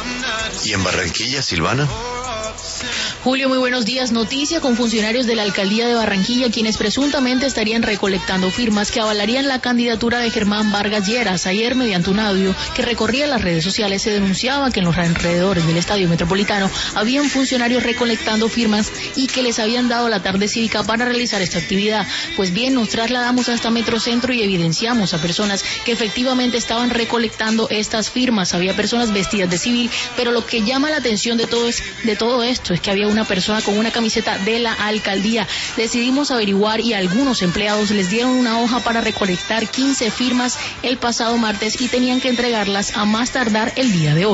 ¿Y en Barranquilla, Silvana? Julio, muy buenos días. Noticia con funcionarios de la alcaldía de Barranquilla, quienes presuntamente estarían recolectando firmas que avalarían la candidatura de Germán Vargas Lleras. Ayer, mediante un audio que recorría las redes sociales, se denunciaba que en los alrededores del Estadio Metropolitano habían funcionarios recolectando firmas y que les habían dado la tarde cívica para realizar esta actividad. Pues bien, nos trasladamos hasta Metrocentro y evidenciamos a personas que efectivamente estaban recolectando estas firmas. Había personas vestidas de civil, pero lo que llama la atención de todo esto es que había una persona con una camiseta de la alcaldía. Decidimos averiguar y algunos empleados les dieron una hoja para recolectar 15 firmas el pasado martes y tenían que entregarlas a más tardar el día de hoy.